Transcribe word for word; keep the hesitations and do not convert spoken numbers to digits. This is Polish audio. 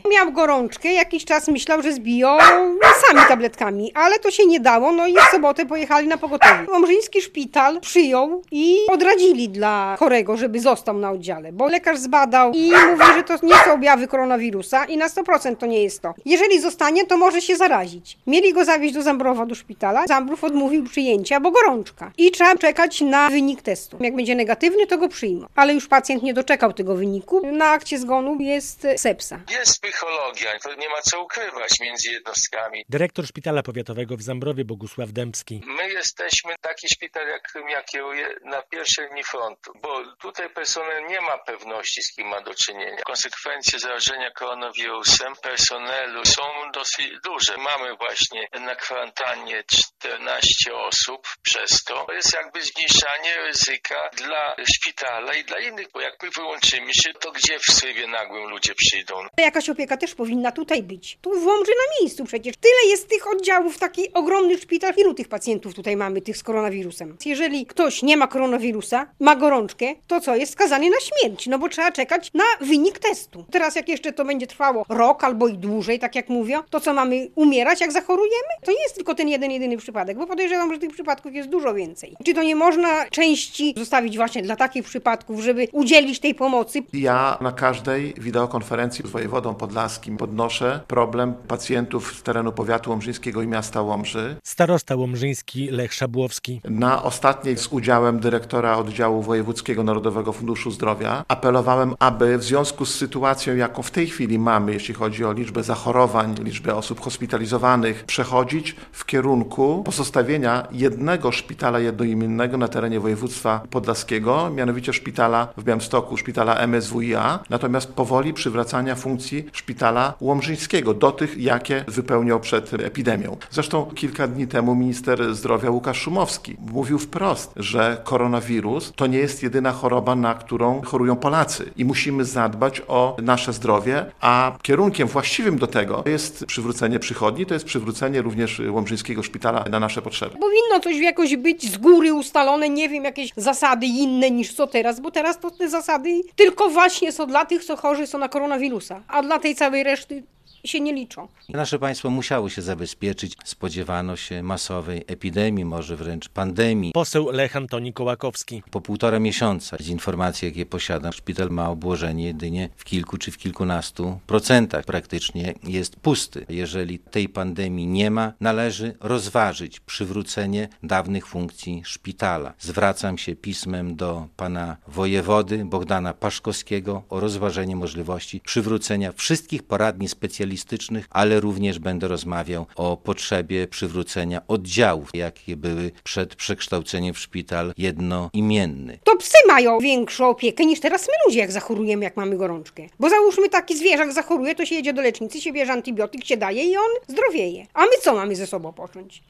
Miał gorączkę, jakiś czas myślał, że zbiją sami tabletkami, ale to się nie dało, no i w sobotę pojechali na pogotowie. Łomżyński szpital przyjął i odradzili dla chorego, żeby został na oddziale, bo lekarz zbadał i mówi, że to nie są objawy koronawirusa i na sto procent to nie jest to. Jeżeli zostanie, to może się zarazić. Mieli go zawieźć do Zambrowa, do szpitala. Zambrów odmówił przyjęcia, bo gorączka. I trzeba czekać na wynik testu. Jak będzie negatywny, to go przyjmą. Ale już pacjent nie doczekał tego wyniku. Na akcie zgonu jest sepsa. Jest psychologia, to nie ma co ukrywać między jednostkami. Dyrektor Szpitala Powiatowego w Zambrowie Bogusław Dębski. My jesteśmy taki szpital, jak ja kieruję, na pierwszej linii frontu, bo tutaj personel nie ma pewności, z kim ma do czynienia. Konsekwencje zarażenia koronawirusem personelu są dosyć duże. Mamy właśnie na kwarantannie czternaście osób przez to. To jest jakby zmniejszanie ryzyka dla szpitala i dla innych, bo jak my wyłączymy się, to gdzie w trybie nagłym ludzie przyjdą? Jakaś opieka też powinna tutaj być. Tu w Łomży na miejscu przecież. Tyle jest tych oddziałów, taki ogromny szpital. Ilu tych pacjentów tutaj mamy, tych z koronawirusem? Jeżeli ktoś nie ma koronawirusa, ma gorączkę, to co? Jest skazany na śmierć, no bo trzeba czekać na wynik testu. Teraz jak jeszcze to będzie trwało rok albo i dłużej, tak jak mówią, to co, mamy umierać jak zachorujemy? To nie jest tylko ten jeden, jedyny przypadek, bo podejrzewam, że tych przypadków jest dużo więcej. Czy to nie można części zostawić właśnie dla takich przypadków, żeby udzielić tej pomocy? Ja na każdej wideokonferencji z wojewodą podlaskim podnoszę problem pacjentów z terenu powiatu łomżyńskiego i miasta Łomży. Starosta łomżyński Lech Szabłowski. Na ostatniej z udziałem dyrektora oddziału wojewódzkiego Narodowego Funduszu Zdrowia apelowałem, aby w związku z sytuacją, jaką w tej chwili mamy, jeśli chodzi o liczbę zachorowań, liczbę osób hospitalizowanych, przechodzić w kierunku pozostawienia jednego szpitala jednoimiennego na terenie województwa podlaskiego, mianowicie szpitala w Białymstoku, szpitala M S W i A, natomiast powoli przywracania funkcji szpitala łomżyńskiego do tych, jakie wypełniał przed epidemią. Zresztą kilka dni temu minister zdrowia Łukasz Szumowski mówił wprost, że koronawirus to nie jest jedyna choroba, na którą chorują Polacy i musimy zadbać o nasze zdrowie, a kierunkiem właściwym do tego jest przywrócenie przychodni, to jest przywrócenie również łomżyńskiego szpitala na nasze potrzeby. Powinno coś jakoś być z góry ustalone, nie wiem, jakieś zasady inne niż co teraz, bo teraz to te zasady tylko właśnie są dla tych, co chorzy są na koronawirusa, a dla tej całej reszty się nie liczą. Nasze państwo musiało się zabezpieczyć. Spodziewano się masowej epidemii, może wręcz pandemii. Poseł Lech Antoni Kołakowski. Po półtora miesiąca z informacji, jakie posiadam, szpital ma obłożenie jedynie w kilku czy w kilkunastu procentach. Praktycznie jest pusty. Jeżeli tej pandemii nie ma, należy rozważyć przywrócenie dawnych funkcji szpitala. Zwracam się pismem do pana wojewody Bogdana Paszkowskiego o rozważenie możliwości przywrócenia wszystkich poradni specjalistycznych, ale również będę rozmawiał o potrzebie przywrócenia oddziałów, jakie były przed przekształceniem w szpital jednoimienny. To psy mają większą opiekę niż teraz my ludzie, jak zachorujemy, jak mamy gorączkę. Bo załóżmy, taki zwierzak zachoruje, to się jedzie do lecznicy, się bierze antybiotyk, się daje i on zdrowieje. A my co mamy ze sobą począć?